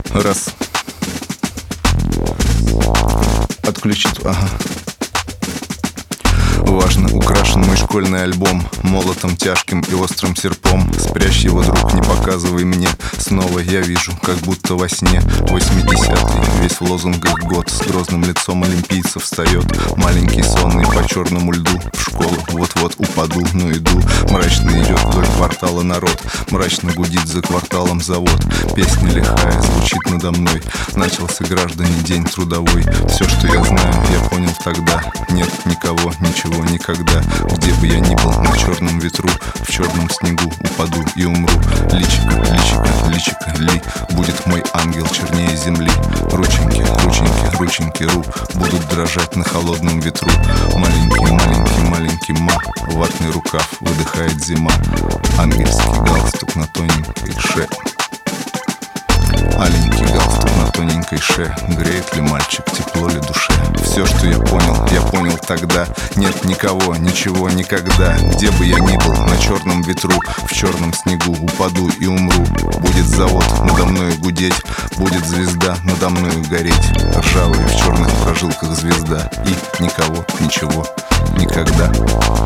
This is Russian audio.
Раз. Отключить, ага. Важно, украшен мой школьный альбом молотом тяжким и острым серпом. Спрячь его, друг, не показывай мне. Снова я вижу, как будто во сне 80-й, весь в лозунгах год. С грозным лицом олимпийца встает маленький сонный по черному льду. В школу вот-вот упаду, но иду. Мрачно идет вдоль квартала народ. Мрачно гудит за кварталом завод. Песня лихая звучит надо мной. Начался, граждане, день трудовой. Все, что я знаю, я понял тогда. Нет никого, ничего, никогда. Где бы я ни был, на черном ветру, в черном снегу упаду и умру. Личико, личико, личико ли будет мой ангел чернее земли. Рученьки, рученьки, рученьки ру будут дрожать на холодном ветру. Маленький, маленький, маленький ватный рукав, выдыхает зима. Ангельский галстук на тоненькой ше. Аленький галстук на тоненькой ше. Греет ли мальчик, тепло ли душе? Все, что я понял тогда. Нет никого, ничего, никогда. Где бы я ни был, на черном ветру, в черном снегу упаду и умру. Будет завод надо мною гудеть, будет звезда надо мною гореть. Ржавая в черных прожилках звезда. И никого, ничего, никогда.